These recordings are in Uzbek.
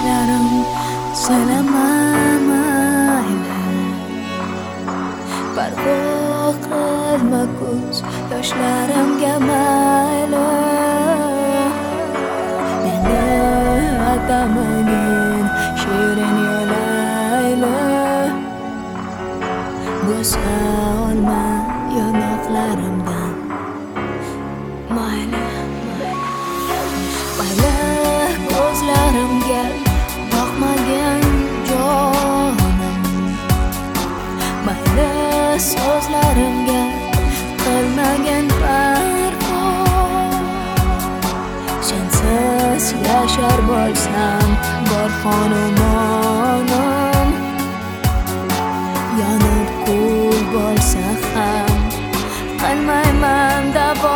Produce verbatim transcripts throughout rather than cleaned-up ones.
Yoshlarim silaman mayli, parvo qilma ko'z yoshlarimga mayli. Meni atamagin shirin yo'layli, bo'sa olma yonoqlarimdan mayli. Mayli ko'zlarimga boqmagin jonim, mayli so'zlarimga qilmagin parvo. Sensiz yashar bo'lsam bor xonumonim, yonib kul bo'lsa ham qilmayman davo.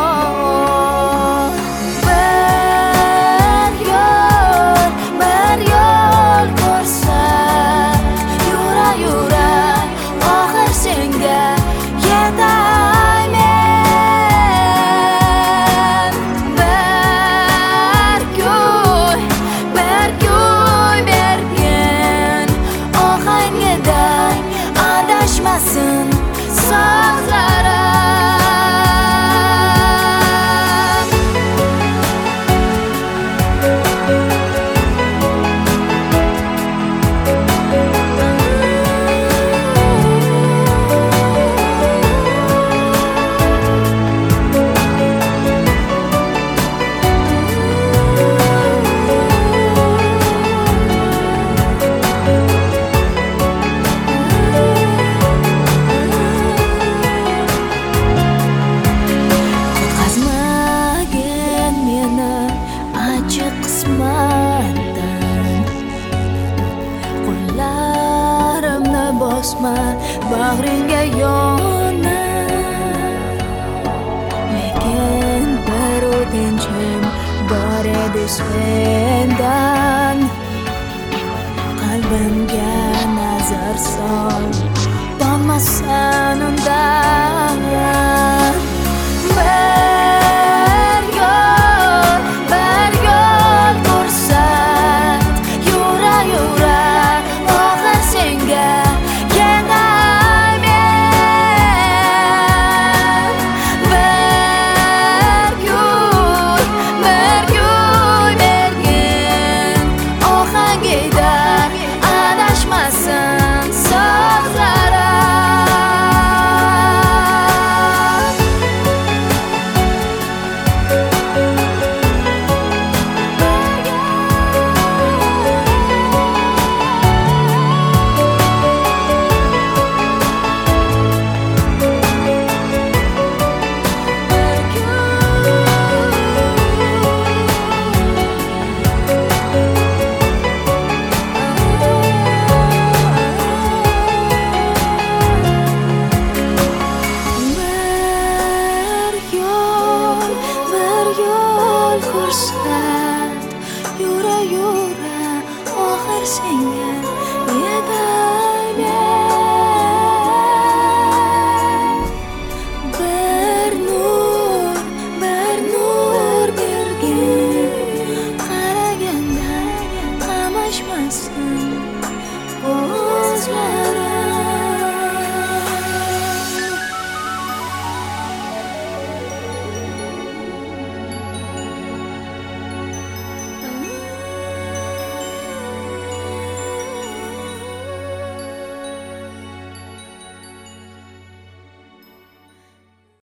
Qo'llarimni bosma bag'ringga yona, lekin bir o'tinchim bor edi sendan. Qalbimga nazar sol, donmasan undan. Yura yura oxir senga